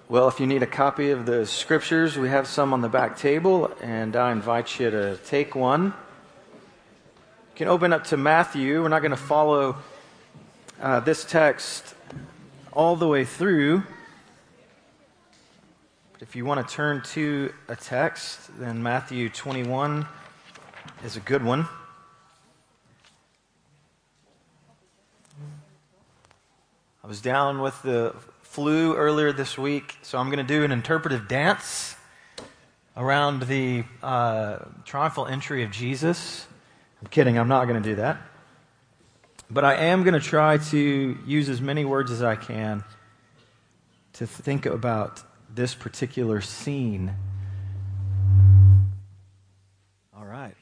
Well, if you need a copy of the scriptures, we have some on the back table, and I invite you to take one. You can open up to Matthew. We're not going to follow this text all the way through. But if you want to turn to a text, then Matthew 21 is a good one. I was down with the flu earlier this week, so I'm going to do an interpretive dance around the triumphal entry of Jesus. I'm kidding, I'm not going to do that. But I am going to try to use as many words as I can to think about this particular scene. All right.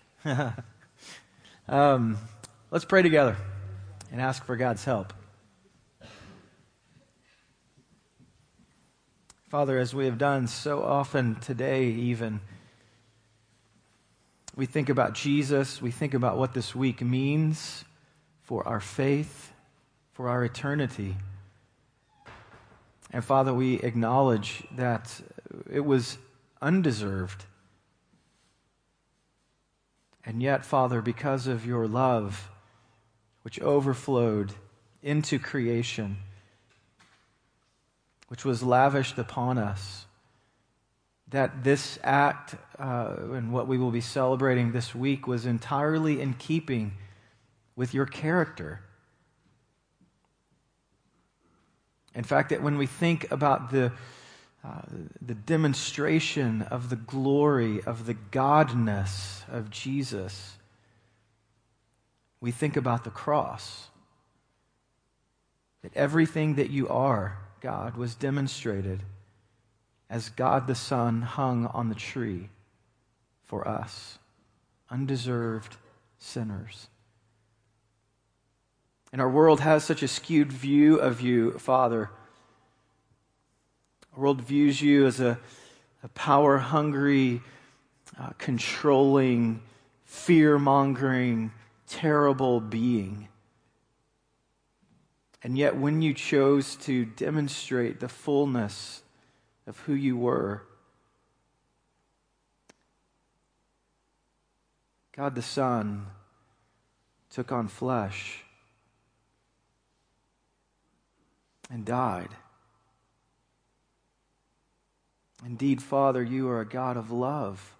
Let's pray together and ask for God's help. Father, as we have done so often today even, we think about Jesus, we think about what this week means for our faith, for our eternity. And Father, we acknowledge that it was undeserved. And yet, Father, because of your love, which overflowed into creation, which was lavished upon us, that this act and what we will be celebrating this week was entirely in keeping with your character. In fact, that when we think about the demonstration of the glory of the godness of Jesus, we think about the cross. That everything that you are, God, was demonstrated as God the Son hung on the tree for us, undeserved sinners. And our world has such a skewed view of you, Father. Our world views you as a power-hungry, controlling, fear-mongering, terrible being. And yet when you chose to demonstrate the fullness of who you were, God the Son took on flesh and died. Indeed, Father, you are a God of love,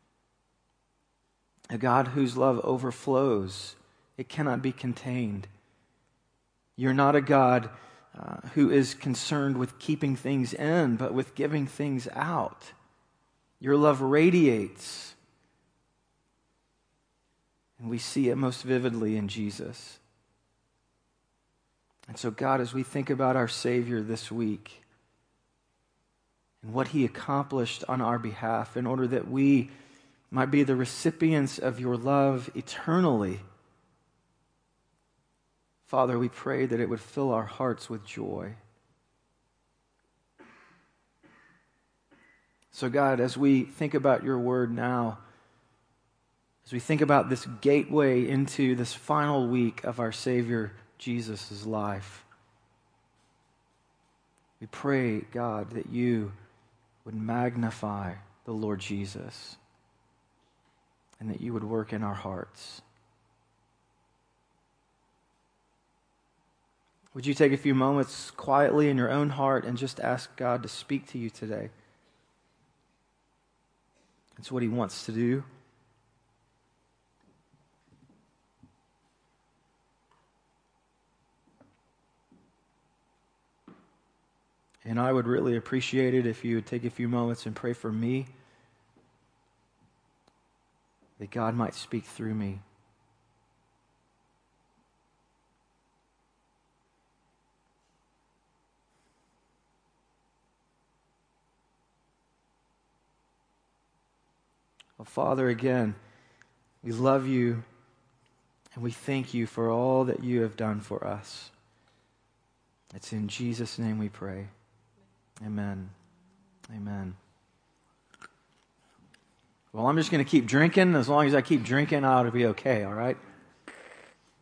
a God whose love overflows. It cannot be contained. You're not a God who is concerned with keeping things in, but with giving things out. Your love radiates. And we see it most vividly in Jesus. And so, God, as we think about our Savior this week and what He accomplished on our behalf in order that we might be the recipients of your love eternally, Father, we pray that it would fill our hearts with joy. So God, as we think about your word now, as we think about this gateway into this final week of our Savior Jesus' life, we pray, God, that you would magnify the Lord Jesus and that you would work in our hearts. Would you take a few moments quietly in your own heart and just ask God to speak to you today? That's what He wants to do. And I would really appreciate it if you would take a few moments and pray for me, that God might speak through me. Well, Father, again, we love you and we thank you for all that you have done for us. It's in Jesus' name we pray. Amen. Amen. Well, I'm just going to keep drinking. As long as I keep drinking, I ought to be okay, all right?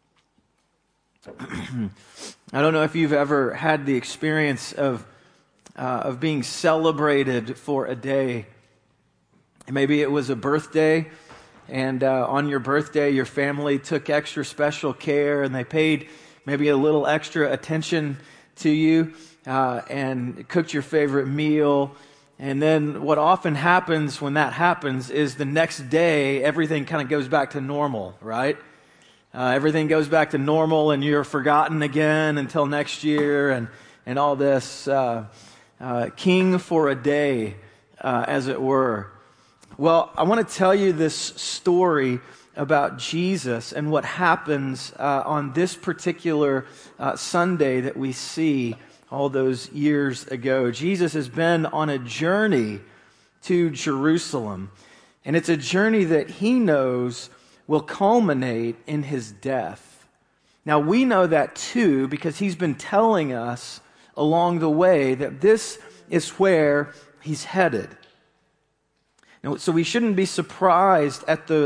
I don't know if you've ever had the experience of of being celebrated for a day. Maybe it was a birthday, and on your birthday, your family took extra special care, and they paid maybe a little extra attention to you, and cooked your favorite meal. And then what often happens when that happens is the next day, everything kind of goes back to normal, right? Everything goes back to normal, and you're forgotten again until next year, and all this. King for a day, as it were. Well, I want to tell you this story about Jesus and what happens on this particular Sunday that we see all those years ago. Jesus has been on a journey to Jerusalem, and it's a journey that he knows will culminate in his death. Now, we know that too because he's been telling us along the way that this is where he's headed. Now, so we shouldn't be surprised at the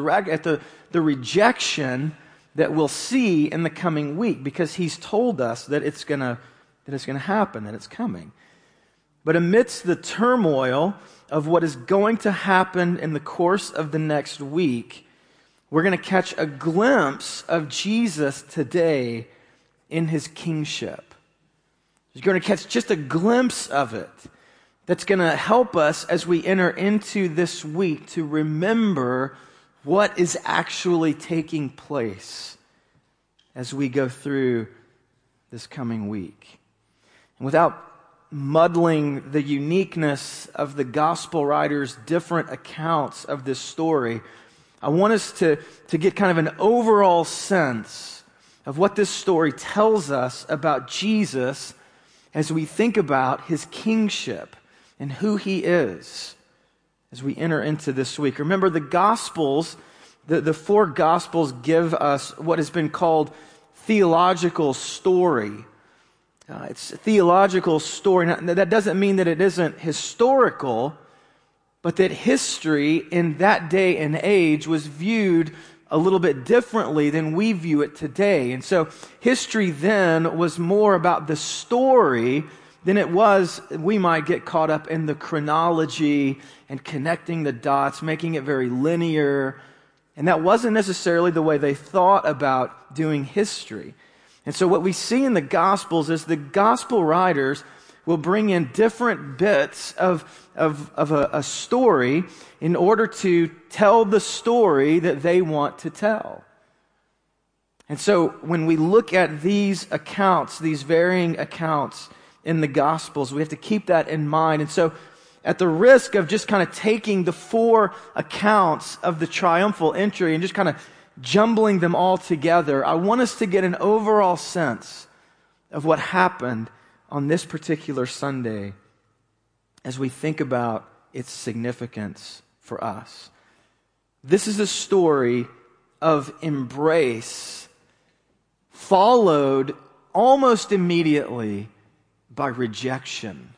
rejection that we'll see in the coming week, because he's told us that it's going to happen, that it's coming. But amidst the turmoil of what is going to happen in the course of the next week, we're going to catch a glimpse of Jesus today in his kingship. You're going to catch just a glimpse of it that's going to help us as we enter into this week to remember what is actually taking place as we go through this coming week. And without muddling the uniqueness of the gospel writers' different accounts of this story, I want us to get kind of an overall sense of what this story tells us about Jesus as we think about his kingship and who he is as we enter into this week. Remember, the Gospels, the four Gospels give us what has been called theological story. It's a theological story. Now, that doesn't mean that it isn't historical, but that history in that day and age was viewed a little bit differently than we view it today. And so history then was more about the story than it was, we might get caught up in the chronology and connecting the dots, making it very linear. And that wasn't necessarily the way they thought about doing history. And so what we see in the Gospels is the Gospel writers will bring in different bits of a story in order to tell the story that they want to tell. And so when we look at these accounts, these varying accounts in the Gospels, we have to keep that in mind. And so at the risk of just kind of taking the four accounts of the triumphal entry and just kind of jumbling them all together, I want us to get an overall sense of what happened on this particular Sunday as we think about its significance for us. This is a story of embrace followed almost immediately by rejection.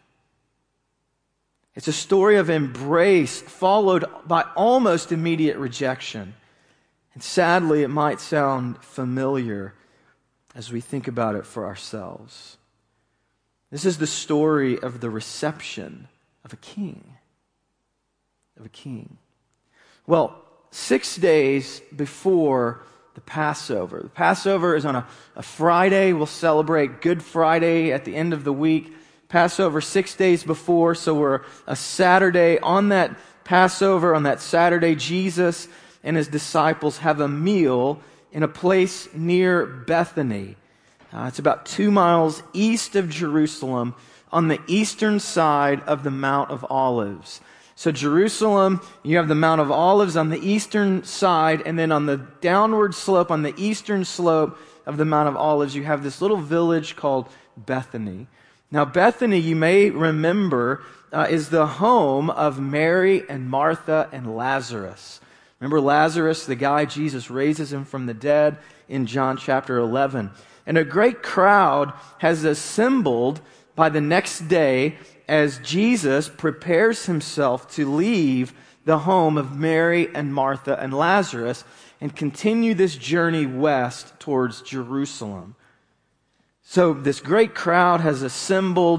It's a story of embrace followed by almost immediate rejection. And sadly, it might sound familiar as we think about it for ourselves. This is the story of the reception of a king. Of a king. Well, 6 days before the Passover. The Passover is on a Friday. We'll celebrate Good Friday at the end of the week. Passover 6 days before, so we're a Saturday. On that Passover, on that Saturday, Jesus and his disciples have a meal in a place near Bethany. It's about 2 miles east of Jerusalem on the eastern side of the Mount of Olives. So Jerusalem, you have the Mount of Olives on the eastern side, and then on the downward slope, on the eastern slope of the Mount of Olives, you have this little village called Bethany. Now Bethany, you may remember, is the home of Mary and Martha and Lazarus. Remember Lazarus, the guy Jesus raises him from the dead in John chapter 11. And a great crowd has assembled by the next day as Jesus prepares himself to leave the home of Mary and Martha and Lazarus and continue this journey west towards Jerusalem. So this great crowd has assembled,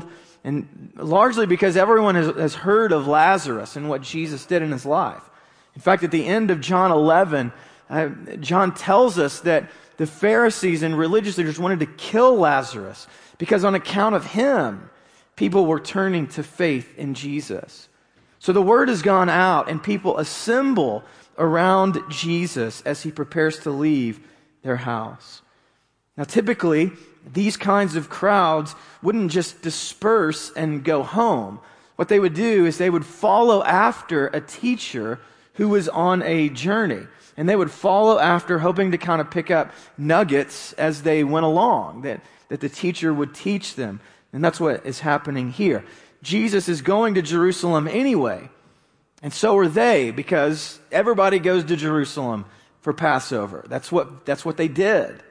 And largely because everyone has heard of Lazarus and what Jesus did in his life. In fact, at the end of John 11, John tells us that the Pharisees and religious leaders wanted to kill Lazarus because on account of him, people were turning to faith in Jesus. So the word has gone out and people assemble around Jesus as he prepares to leave their house. Now, typically, these kinds of crowds wouldn't just disperse and go home. What they would do is they would follow after a teacher who was on a journey. And they would follow after, hoping to kind of pick up nuggets as they went along, that the teacher would teach them. And that's what is happening here. Jesus is going to Jerusalem anyway. And so are they, because everybody goes to Jerusalem for Passover. That's what they did.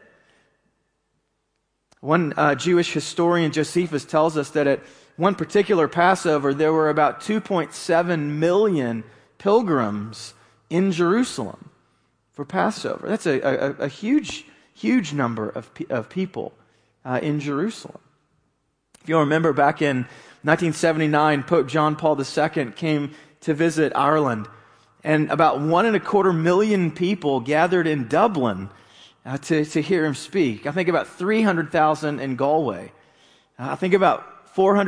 One Jewish historian, Josephus, tells us that at one particular Passover, there were about 2.7 million pilgrims in Jerusalem for Passover. That's a huge, huge number of people in Jerusalem. If you'll remember, back in 1979, Pope John Paul II came to visit Ireland, and about 1.25 million people gathered in Dublin to hear him speak. I think about 300,000 in Galway. I think about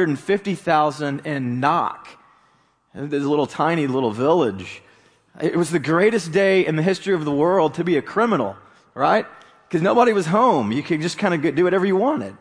450,000 in Knock. This little tiny little village. It was the greatest day in the history of the world to be a criminal, right? Because nobody was home. You could just kind of do whatever you wanted.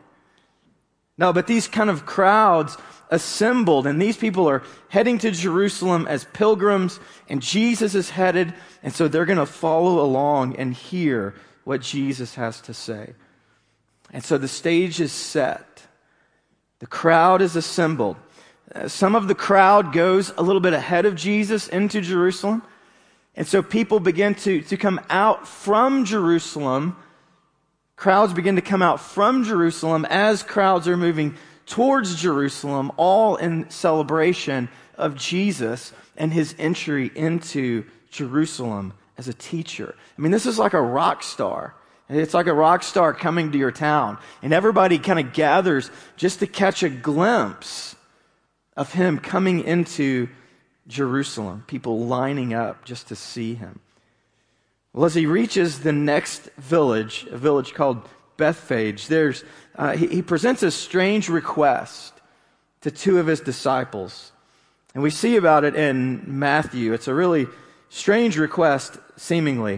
No, but these kind of crowds assembled, and these people are heading to Jerusalem as pilgrims, and Jesus is headed, and so they're going to follow along and hear what Jesus has to say. And so the stage is set. The crowd is assembled. Some of the crowd goes a little bit ahead of Jesus into Jerusalem. And so people begin to come out from Jerusalem. Crowds begin to come out from Jerusalem as crowds are moving towards Jerusalem, all in celebration of Jesus and his entry into Jerusalem as a teacher. I mean, this is like a rock star. It's like a rock star coming to your town. And everybody kind of gathers just to catch a glimpse of him coming into Jerusalem. People lining up just to see him. Well, as he reaches the next village, a village called Bethphage, he presents a strange request to two of his disciples. And we see about it in Matthew. It's a really strange request, seemingly.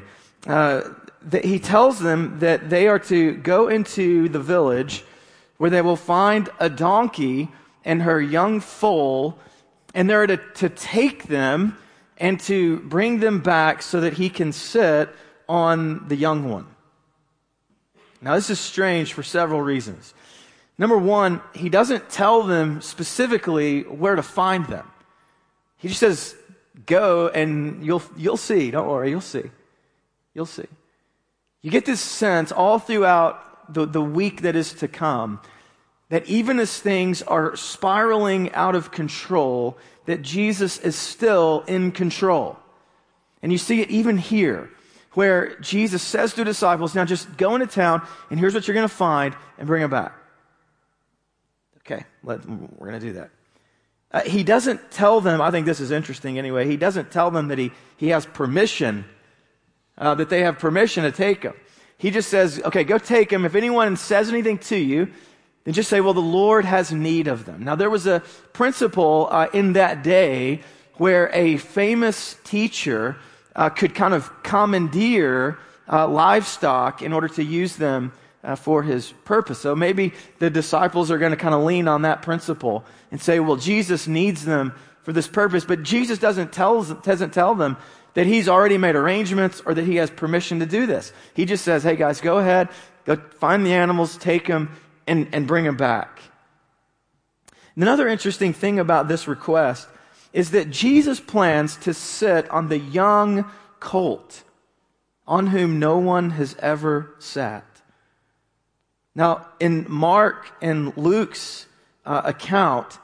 That he tells them that they are to go into the village where they will find a donkey and her young foal, and they're to take them and to bring them back so that he can sit on the young one. Now, this is strange for several reasons. Number one, he doesn't tell them specifically where to find them. He just says, go and you'll see. Don't worry, you'll see. You'll see. You get this sense all throughout the week that is to come that even as things are spiraling out of control, that Jesus is still in control. And you see it even here, where Jesus says to the disciples, now just go into town, and here's what you're going to find, and bring them back. Okay, we're going to do that. He doesn't tell them, I think this is interesting anyway, he doesn't tell them that he has permission, that they have permission to take him. He just says, okay, go take him. If anyone says anything to you, then just say, well, the Lord has need of them. Now, there was a principle in that day where a famous teacher could kind of commandeer livestock in order to use them for his purpose. So maybe the disciples are going to kind of lean on that principle and say, well, Jesus needs them for this purpose. But Jesus doesn't tell them that he's already made arrangements or that he has permission to do this. He just says, hey, guys, go ahead, go find the animals, take them, and bring them back. Another interesting thing about this request is that Jesus plans to sit on the young colt on whom no one has ever sat. Now, in Mark and Luke's account,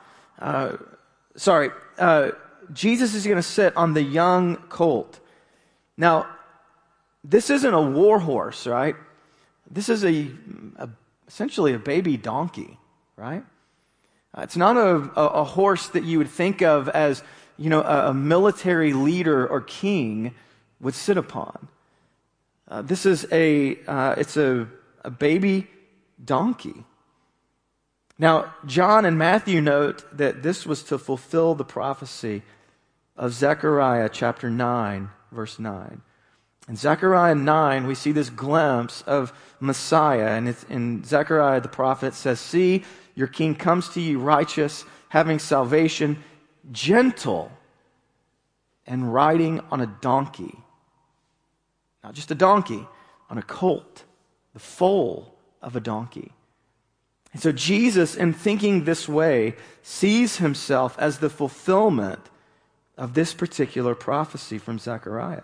Jesus is going to sit on the young colt. Now, this isn't a war horse, right? This is essentially a baby donkey, right? It's not a horse that you would think of as, a military leader or king would sit upon. This is it's a baby donkey. Now, John and Matthew note that this was to fulfill the prophecy of Zechariah chapter 9, verse 9. In Zechariah 9, we see this glimpse of Messiah, and it's in Zechariah the prophet says, "See, your king comes to you righteous, having salvation, gentle, and riding on a donkey." Not just a donkey, on a colt, the foal of a donkey. And so Jesus, in thinking this way, sees himself as the fulfillment of this particular prophecy from Zechariah.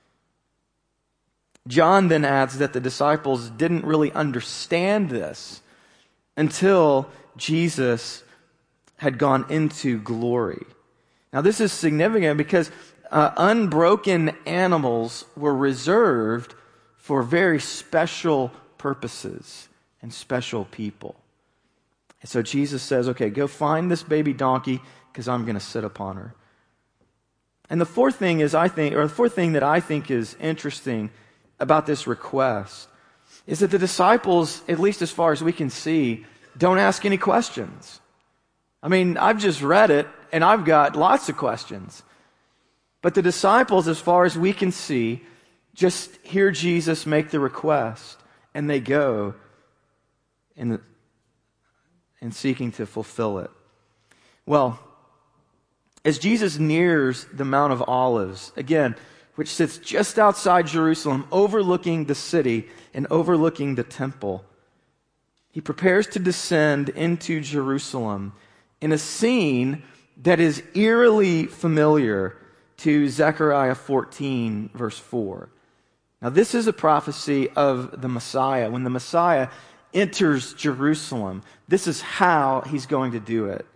John then adds that the disciples didn't really understand this until Jesus had gone into glory. Now, this is significant because unbroken animals were reserved for very special purposes and special people. And so Jesus says, okay, go find this baby donkey because I'm going to sit upon her. And the fourth thing that I think is interesting about this request is that the disciples, at least as far as we can see, don't ask any questions. I mean, I've just read it and I've got lots of questions. But the disciples, as far as we can see, just hear Jesus make the request and they go in seeking to fulfill it. Well, as Jesus nears the Mount of Olives, again, which sits just outside Jerusalem, overlooking the city and overlooking the temple, he prepares to descend into Jerusalem in a scene that is eerily familiar to Zechariah 14, verse 4. Now, this is a prophecy of the Messiah. When the Messiah enters Jerusalem, this is how he's going to do it.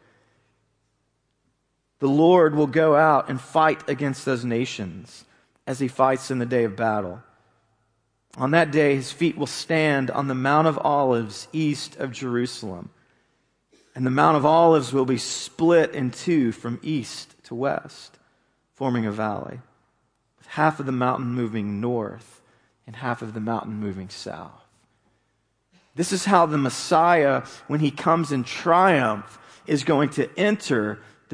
The Lord will go out and fight against those nations as he fights in the day of battle. On that day, his feet will stand on the Mount of Olives east of Jerusalem. And the Mount of Olives will be split in two from east to west, forming a valley, with half of the mountain moving north and half of the mountain moving south. This is how the Messiah, when he comes in triumph, is going to enter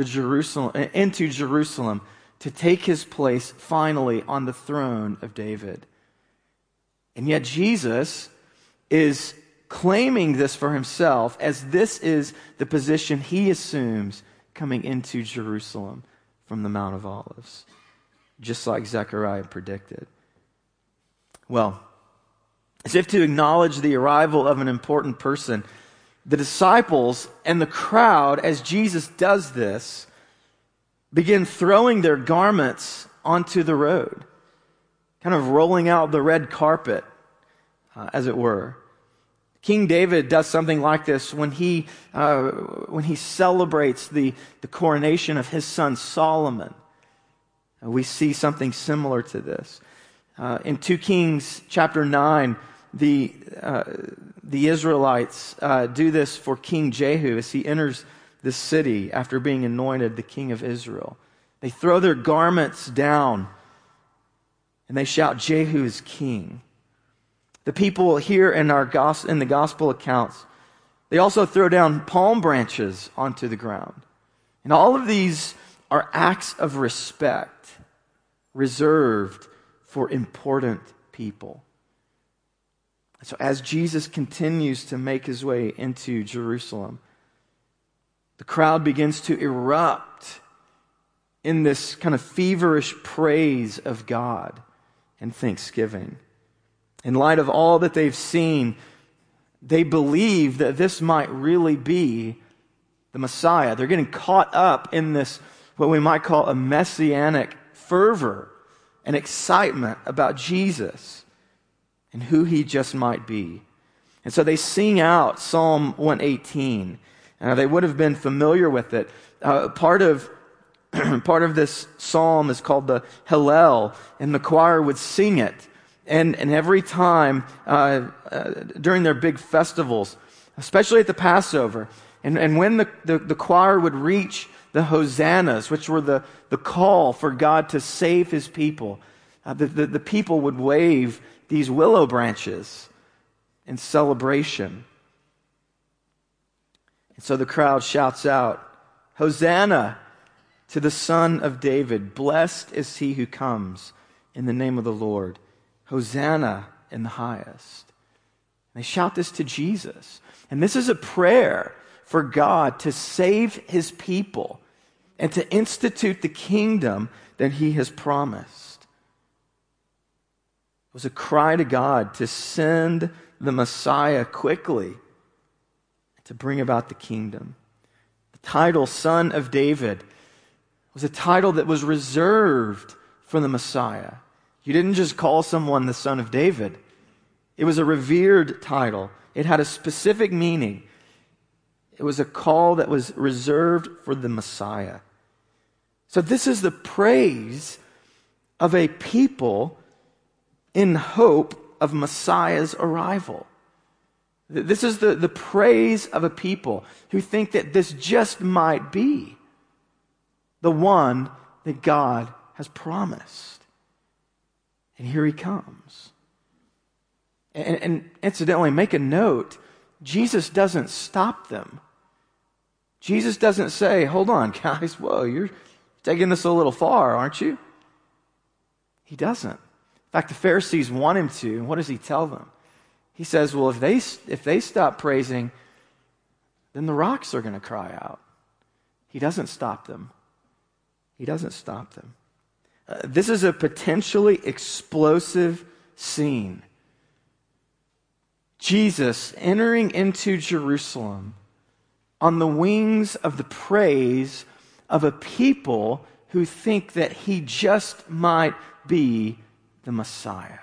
into Jerusalem to take his place finally on the throne of David. And yet Jesus is claiming this for himself as this is the position he assumes coming into Jerusalem from the Mount of Olives, just like Zechariah predicted. Well, as if to acknowledge the arrival of an important person, the disciples and the crowd, as Jesus does this, begin throwing their garments onto the road, kind of rolling out the red carpet, as it were. King David does something like this when he celebrates the coronation of his son Solomon. We see something similar to this. In 2 Kings chapter 9, the Israelites do this for King Jehu as he enters the city after being anointed the king of Israel. They throw their garments down and they shout, "Jehu is king." The people here in the gospel accounts, they also throw down palm branches onto the ground. And all of these are acts of respect reserved for important people. So as Jesus continues to make his way into Jerusalem, the crowd begins to erupt in this kind of feverish praise of God and thanksgiving. In light of all that they've seen, they believe that this might really be the Messiah. They're getting caught up in this, what we might call a messianic fervor and excitement about Jesus and who he just might be. And so they sing out Psalm 118. They would have been familiar with it. Part of this psalm is called the Hallel, and the choir would sing it. And every time during their big festivals, especially at the Passover, And when the choir would reach the hosannas, which were the call for God to save his people, the people would wave these willow branches in celebration. And so the crowd shouts out, "Hosanna to the Son of David. Blessed is he who comes in the name of the Lord. Hosanna in the highest." They shout this to Jesus. And this is a prayer for God to save his people and to institute the kingdom that he has promised. It was a cry to God to send the Messiah quickly to bring about the kingdom. The title, Son of David, was a title that was reserved for the Messiah. You didn't just call someone the Son of David. It was a revered title. It had a specific meaning. It was a call that was reserved for the Messiah. So this is the praise of a people in hope of Messiah's arrival. This is the praise of a people who think that this just might be the one that God has promised. And here he comes. And incidentally, make a note, Jesus doesn't stop them. Jesus doesn't say, "Hold on, guys, whoa, you're taking this a little far, aren't you?" He doesn't. In fact, the Pharisees want him to, and what does he tell them? He says, well, if they stop praising, then the rocks are going to cry out. He doesn't stop them. He doesn't stop them. This is a potentially explosive scene. Jesus entering into Jerusalem on the wings of the praise of a people who think that he just might be the Messiah.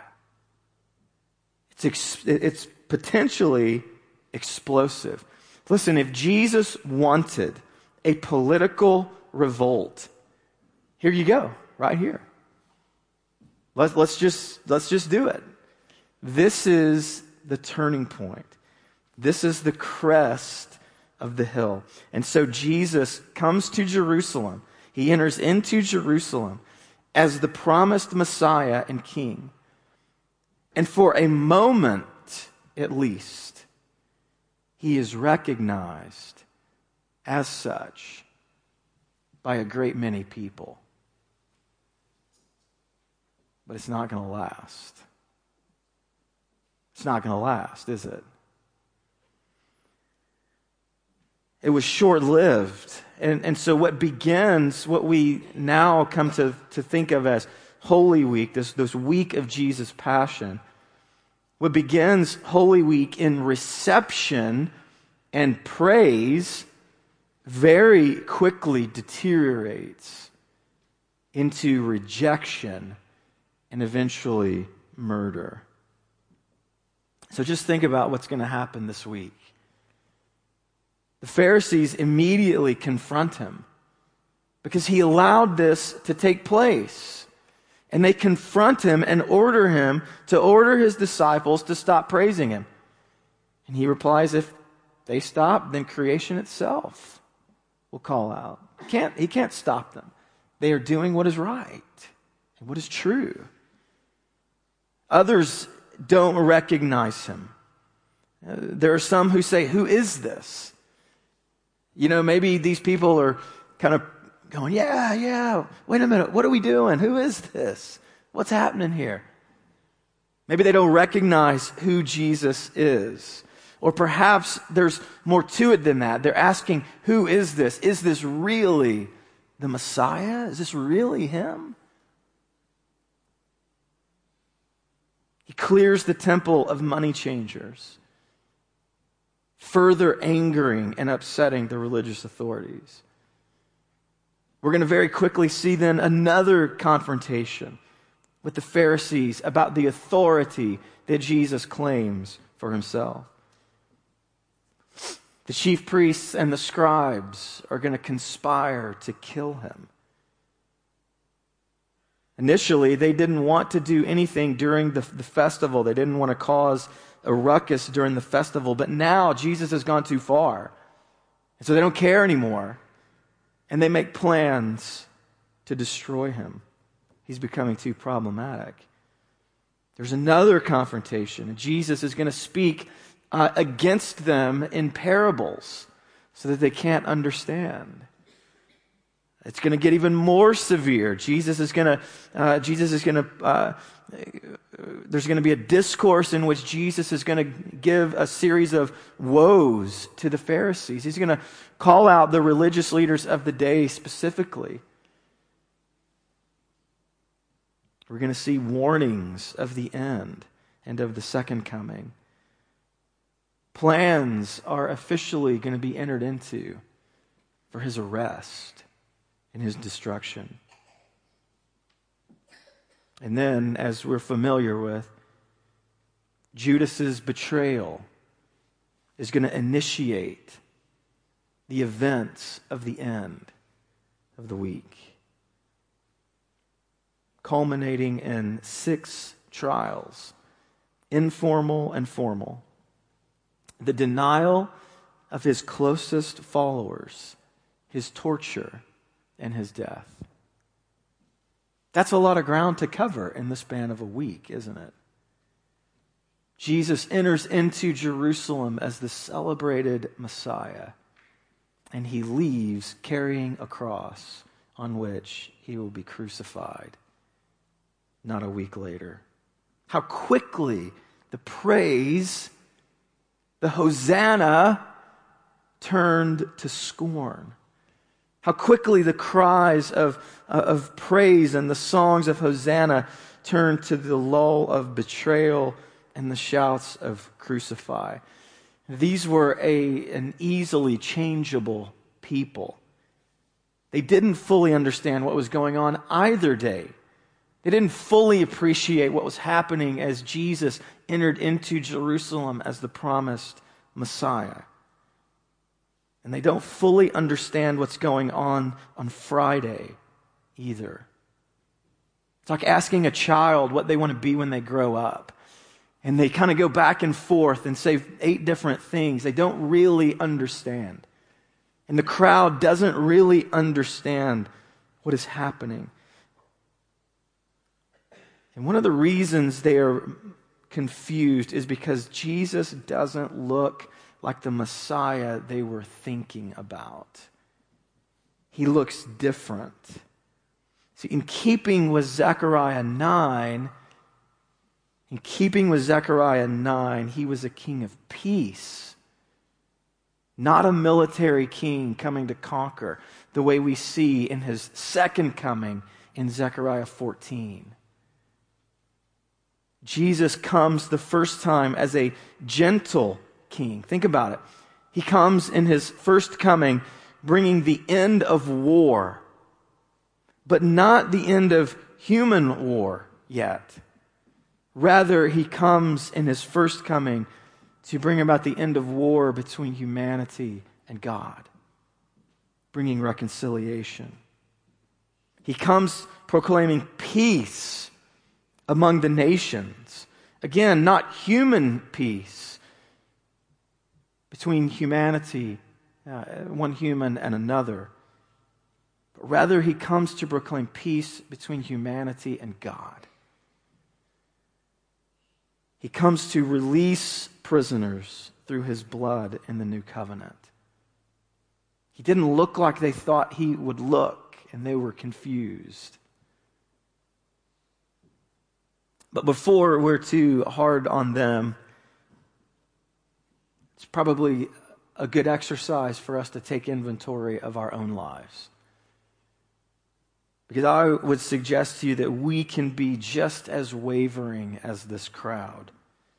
It's potentially explosive. Listen, if Jesus wanted a political revolt, here you go, right here. Let's just do it. This is the turning point. This is the crest of the hill. And so Jesus comes to Jerusalem. He enters into Jerusalem as the promised Messiah and King. And for a moment, at least, he is recognized as such by a great many people. But it's not going to last. It's not going to last, is it? It was short-lived. And so what we now come to think of as Holy Week, this week of Jesus' Passion, what begins Holy Week in reception and praise very quickly deteriorates into rejection and eventually murder. So just think about what's going to happen this week. The Pharisees immediately confront him because he allowed this to take place. And they confront him and order him to order his disciples to stop praising him. And he replies, if they stop, then creation itself will call out. He can't stop them. They are doing what is right and what is true. Others don't recognize him. There are some who say, who is this? You know, maybe these people are kind of going, yeah, wait a minute, what are we doing? Who is this? What's happening here? Maybe they don't recognize who Jesus is. Or perhaps there's more to it than that. They're asking, who is this? Is this really the Messiah? Is this really him? He clears the temple of money changers, further angering and upsetting the religious authorities. We're going to very quickly see then another confrontation with the Pharisees about the authority that Jesus claims for himself. The chief priests and the scribes are going to conspire to kill him. Initially, they didn't want to do anything during the festival. They didn't want to cause a ruckus during the festival. But now Jesus has gone too far. And so they don't care anymore. And they make plans to destroy him. He's becoming too problematic. There's another confrontation. And Jesus is going to speak against them in parables so that they can't understand. It's going to get even more severe. There's going to be a discourse in which Jesus is going to give a series of woes to the Pharisees. He's going to call out the religious leaders of the day specifically. We're going to see warnings of the end and of the second coming. Plans are officially going to be entered into for his arrest and his destruction. And then, as we're familiar with, Judas's betrayal is going to initiate the events of the end of the week, culminating in 6 trials, informal and formal. The denial of his closest followers, his torture, and his death. That's a lot of ground to cover in the span of a week, isn't it? Jesus enters into Jerusalem as the celebrated Messiah, and he leaves carrying a cross on which he will be crucified not a week later. How quickly the praise, the Hosanna, turned to scorn. How quickly the cries of praise and the songs of Hosanna turned to the lull of betrayal and the shouts of crucify. These were an easily changeable people. They didn't fully understand what was going on either day. They didn't fully appreciate what was happening as Jesus entered into Jerusalem as the promised Messiah. And they don't fully understand what's going on Friday either. It's like asking a child what they want to be when they grow up. And they kind of go back and forth and say 8 different things. They don't really understand. And the crowd doesn't really understand what is happening. And one of the reasons they are confused is because Jesus doesn't look like the Messiah they were thinking about. He looks different. See, in keeping with Zechariah 9, he was a king of peace, not a military king coming to conquer, the way we see in his second coming in Zechariah 14. Jesus comes the first time as a gentle king. Think about it. He comes in his first coming bringing the end of war, but not the end of human war yet. Rather, he comes in his first coming to bring about the end of war between humanity and God, bringing reconciliation. He comes proclaiming peace among the nations. Again, not human peace between humanity, one human and another. But rather, he comes to proclaim peace between humanity and God. He comes to release prisoners through his blood in the new covenant. He didn't look like they thought he would look, and they were confused. But before we're too hard on them, it's probably a good exercise for us to take inventory of our own lives. Because I would suggest to you that we can be just as wavering as this crowd.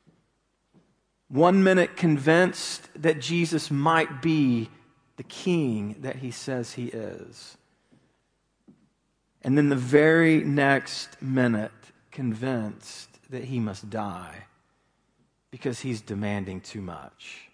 1 minute convinced that Jesus might be the king that he says he is. And then the very next minute convinced that he must die because he's demanding too much.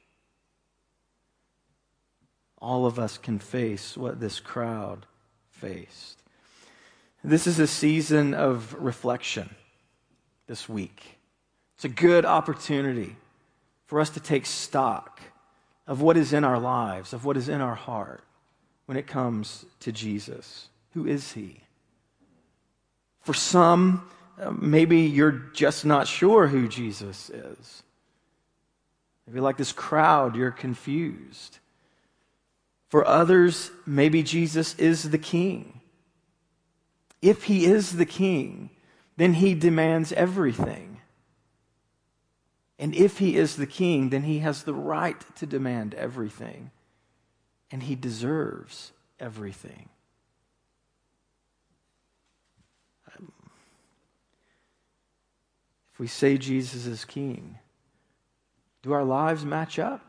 All of us can face what this crowd faced. This is a season of reflection this week. It's a good opportunity for us to take stock of what is in our lives, of what is in our heart when it comes to Jesus. Who is he? For some, maybe you're just not sure who Jesus is. Maybe like this crowd, you're confused. For others, maybe Jesus is the king. If he is the king, then he demands everything. And if he is the king, then he has the right to demand everything. And he deserves everything. If we say Jesus is king, do our lives match up?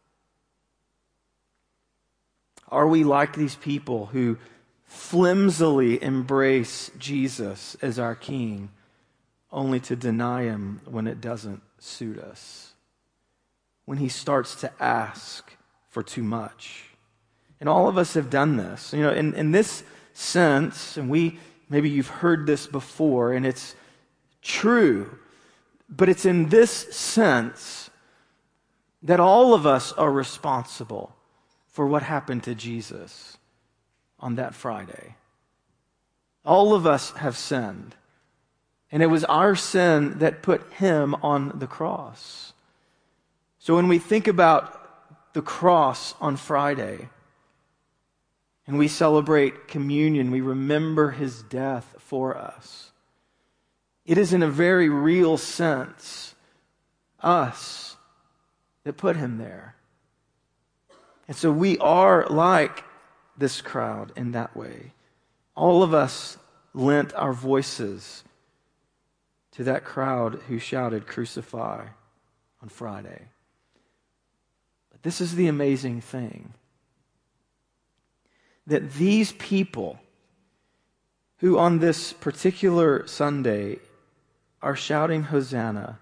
Are we like these people who flimsily embrace Jesus as our king, only to deny him when it doesn't suit us? When he starts to ask for too much. And all of us have done this. You know, in this sense, and maybe you've heard this before, and it's true, but it's in this sense that all of us are responsible for what happened to Jesus on that Friday. All of us have sinned. And it was our sin that put him on the cross. So when we think about the cross on Friday, and we celebrate communion, we remember his death for us. It is in a very real sense us that put him there. And so we are like this crowd in that way. All of us lent our voices to that crowd who shouted, "Crucify," on Friday. But this is the amazing thing. That these people who on this particular Sunday are shouting Hosanna,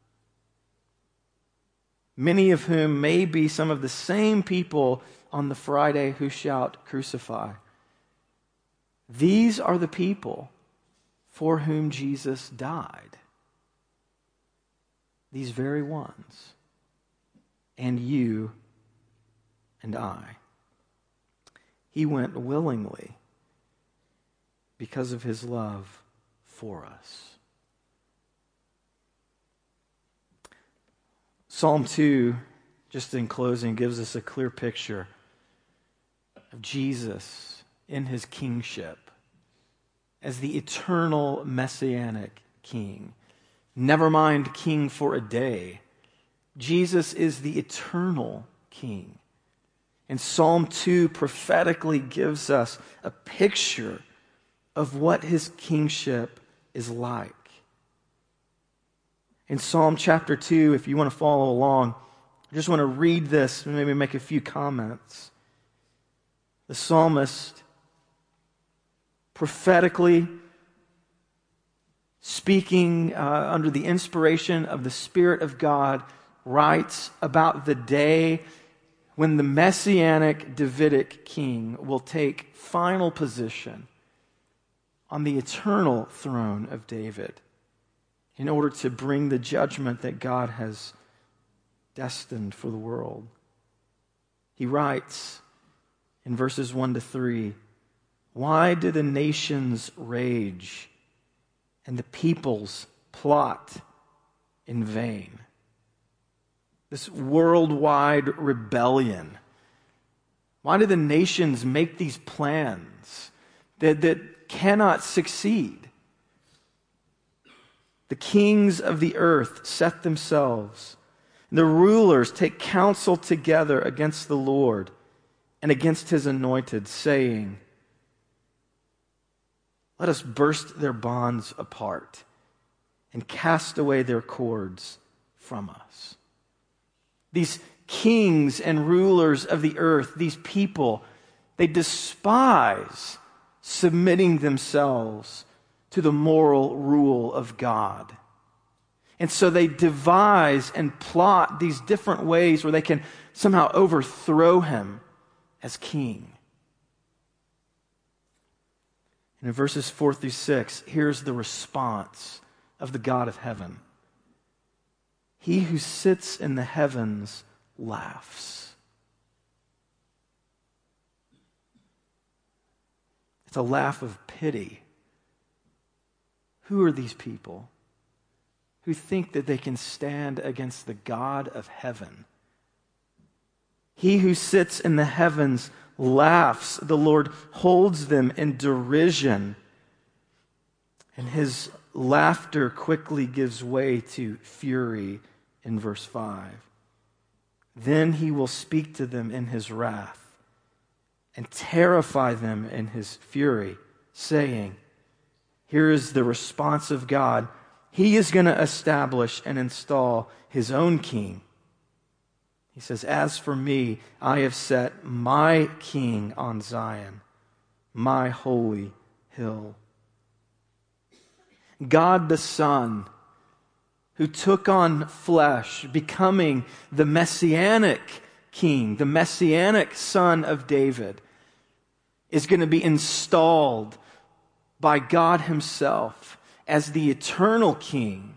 many of whom may be some of the same people on the Friday who shout, "Crucify." These are the people for whom Jesus died. These very ones. And you and I. He went willingly because of his love for us. Psalm 2, just in closing, gives us a clear picture of Jesus in his kingship as the eternal messianic king. Never mind king for a day. Jesus is the eternal king. And Psalm 2 prophetically gives us a picture of what his kingship is like. In Psalm chapter 2, if you want to follow along, I just want to read this and maybe make a few comments. The psalmist prophetically speaking under the inspiration of the Spirit of God writes about the day when the messianic Davidic king will take final position on the eternal throne of David in order to bring the judgment that God has destined for the world. He writes in verses 1 to 3, "Why do the nations rage and the peoples plot in vain?" This worldwide rebellion. Why do the nations make these plans that cannot succeed? The kings of the earth set themselves. The rulers take counsel together against the Lord and against his anointed, saying, "Let us burst their bonds apart and cast away their cords from us." These kings and rulers of the earth, these people, they despise submitting themselves to the moral rule of God. And so they devise and plot these different ways where they can somehow overthrow him as king. And in verses 4 through 6, here's the response of the God of heaven. "He who sits in the heavens laughs. It's a laugh of pity. Who are these people who think that they can stand against the God of heaven? He who sits in the heavens laughs. The Lord holds them in derision. And his laughter quickly gives way to fury in verse 5. Then he will speak to them in his wrath and terrify them in his fury, saying, here is the response of God. He is going to establish and install his own king. He says, as for me, I have set my king on Zion, my holy hill. God the Son, who took on flesh, becoming the messianic king, the messianic son of David, is going to be installed by God himself as the eternal king.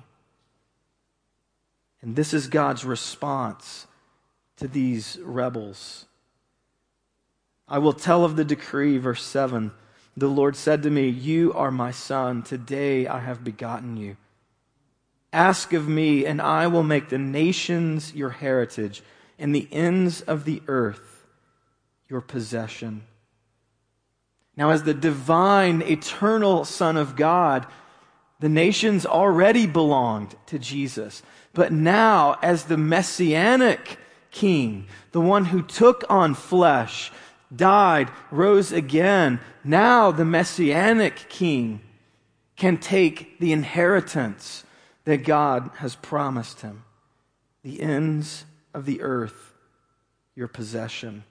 And this is God's response to these rebels. I will tell of the decree, verse 7. The Lord said to me, you are my son. Today I have begotten you. Ask of me, and I will make the nations your heritage, and the ends of the earth your possession. Now, as the divine, eternal Son of God, the nations already belonged to Jesus. But now, as the messianic king, the one who took on flesh, died, rose again, now the messianic king can take the inheritance that God has promised him. The ends of the earth, your possession.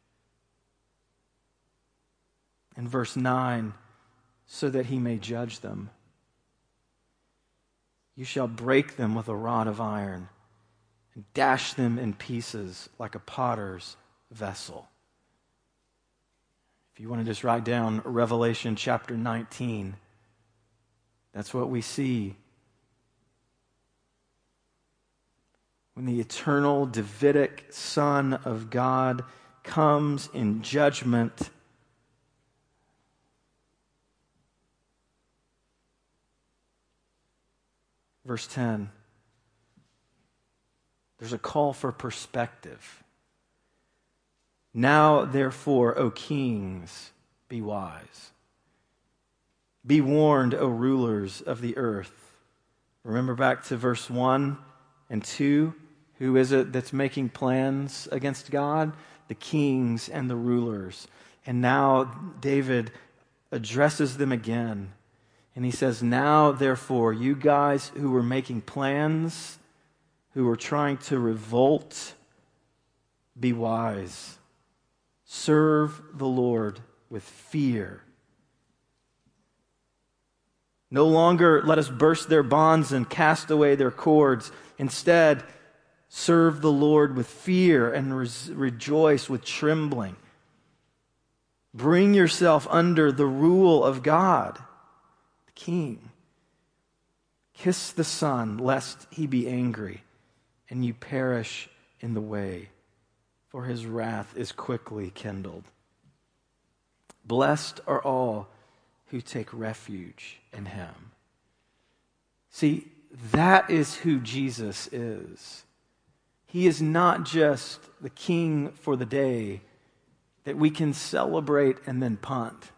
In verse 9, so that he may judge them. You shall break them with a rod of iron and dash them in pieces like a potter's vessel. If you want to just write down Revelation chapter 19, that's what we see. When the eternal Davidic Son of God comes in judgment, verse 10, there's a call for perspective. Now, therefore, O kings, be wise. Be warned, O rulers of the earth. Remember back to verse 1 and 2. Who is it that's making plans against God? The kings and the rulers. And now David addresses them again. And he says, now, therefore, you guys who were making plans, who were trying to revolt, be wise. Serve the Lord with fear. No longer let us burst their bonds and cast away their cords. Instead, serve the Lord with fear and rejoice with trembling. Bring yourself under the rule of God, the King. Kiss the Son, lest he be angry, and you perish in the way, for his wrath is quickly kindled. Blessed are all who take refuge in him. See, that is who Jesus is. He is not just the king for the day that we can celebrate and then punt.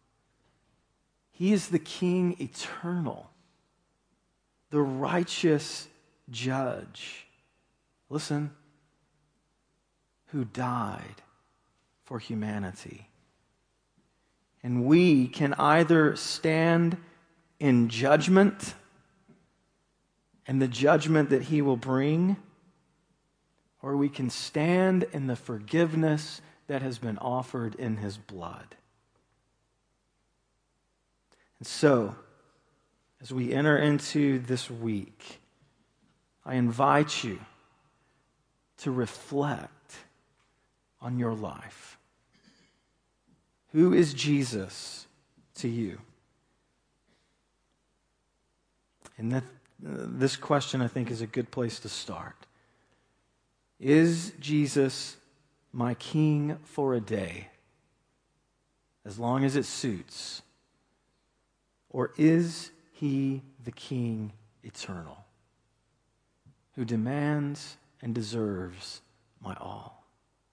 He is the king eternal, the righteous judge. Listen, who died for humanity. And we can either stand in judgment and the judgment that he will bring, or we can stand in the forgiveness that has been offered in his blood. And so, as we enter into this week, I invite you to reflect on your life. Who is Jesus to you? And this question, I think, is a good place to start. Is Jesus my king for a day? as long as it suits? Or is he the King eternal, who demands and deserves my all?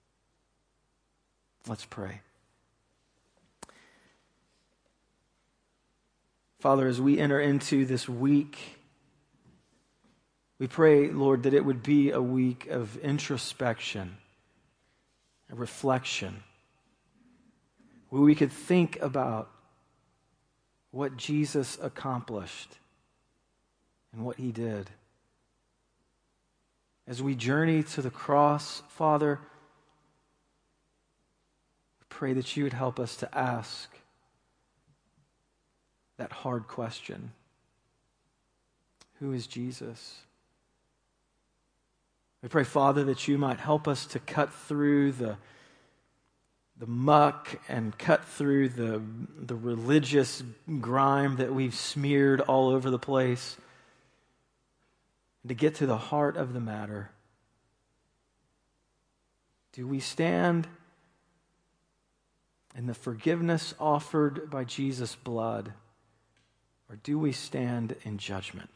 Let's pray. Father, as we enter into this week, we pray, Lord, that it would be a week of introspection, a reflection, where we could think about what Jesus accomplished and what he did. As we journey to the cross, Father, we pray that you would help us to ask that hard question. Who is Jesus? We pray, Father, that you might help us to cut through the muck and cut through the religious grime that we've smeared all over the place, and to get to the heart of the matter. Do we stand in the forgiveness offered by Jesus' blood, or do we stand in judgment?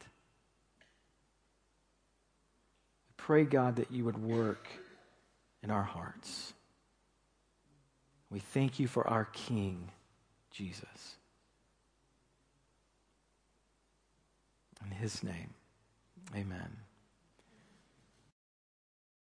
We pray, God, that you would work in our hearts. We thank you for our King, Jesus. In his name, amen.